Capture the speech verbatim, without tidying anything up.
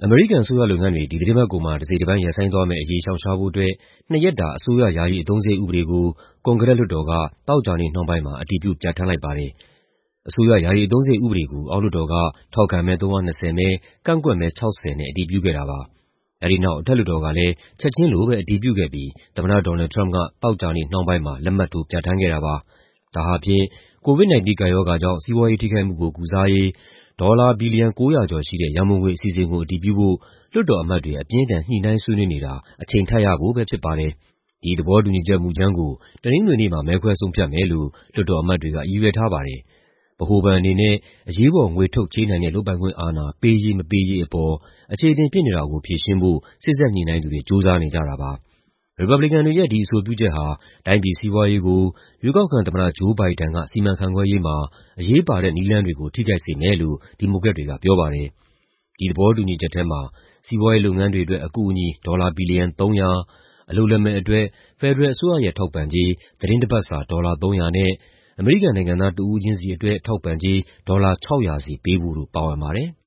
အမေရိကန်အစိုးရလုပ်ငန်းတွေ ဒီသီတင်းပတ်ကုန်မှာ တစိတ်တပိုင်းရပ်ဆိုင်းသွားမယ့်အရေး ရှောင်ရှားဖို့အတွက် နှစ်ရက်တာ အစိုးရ ယာယီအသုံးစရိတ်ဥပဒေကို ကွန်ဂရက်လွှတ်တော်က သောကြာနေ့နှောင်းပိုင်းမှာ အတည်ပြု ပြဌာန်းလိုက်ပါတယ်။ အစိုးရ ယာယီအသုံးစရိတ်ဥပဒေကို အောက်လွှတ်တော်က ထောက်ခံမဲ ၃၂၀ မဲ၊ ကန့်ကွက်မဲ ၆၀ နဲ့ အတည်ပြုခဲ့တာပါ။ အဲဒီနောက် အထက်လွှတ်တော်ကလည်း ချက်ချင်းလိုပဲ အတည်ပြုခဲ့ပြီး သမ္မတ ဒေါ်နယ်လ်ဒ် ထရမ့်ပ်က သောကြာနေ့နှောင်းပိုင်းမှာ လက်မှတ်ထိုး ပြဌာန်းခဲ့တာပါ။ ဒါဟာဖြင့် ကိုဗစ်-၁၉ ကပ်ရောဂါကြောင့် စီးပွားရေးထိခိုက်မှုကို ကုစားရေး ဒေါ်လာ ဘီလီယံ ၉၀၀ ကျော်ရှိတဲ့ ရန်ပုံငွေအစီအစဉ်ကို အတည်ပြုဖို့ လွှတ်တော်အမတ်တွေ အပြင်းအထန် ညှိနှိုင်းဆွေးနွေးနေတာ အချိန်ထပ်ရဖို့ပဲ ဖြစ်ပါတယ်။ ဒီသဘောတူညီချက်မူကြမ်းကို တနင်္ဂနွေနေ့မှာ မဲခွဲဆုံးဖြတ်မယ်လို့ လွှတ်တော်အမတ်တွေက ရည်ရွယ်ထားပါတယ်။ ဗဟိုဘဏ်အနေနဲ့ အရေးပေါ် ငွေထုတ်ချေးနိုင်တဲ့ လုပ်ပိုင်ခွင့်အာဏာ ပေးရေး မပေးရေးအပေါ် အချေအတင်ဖြစ်နေတာကို ဖြေရှင်းဖို့ စေ့စပ်ညှိနှိုင်းသူတွေ ကြိုးစားနေကြတာပါ။ ရီပတ်ဘလီကန်တွေရဲ့ ဒီအဆိုပြုချက်ဟာ တိုင်းပြည်စီးပွားရေးကို ရွေးကောက်ခံသမ္မတ ဂျိုး ဘိုင်ဒန်က စီမံခန့်ခွဲရေးမှာ အရေးပါတဲ့နည်းလမ်းတွေကို ထိခိုက်စေမယ်လို့ ဒီမိုကရက်တွေကပြောပါတယ်။ ဒီသဘောတူညီချက်ထဲမှာ စီးပွားရေးလုပ်ငန်းတွေအတွက် အကူအညီ ဒေါ်လာ ဘီလီယံ ၃၀၀၊ အလုပ်လက်မဲ့အတွက် ဖက်ဒရယ်အစိုးရရဲ့ ထောက်ပံ့ကြေး သီတင်းတပတ်စာ ဒေါ်လာ ၃၀၀ နဲ့ အမေရိကန်နိုင်ငံသား တဦးချင်းစီအတွက် ထောက်ပံ့ကြေး ဒေါ်လာ ၆၀၀ စီပေးဖို့တို့ ပါဝင်ပါတယ်။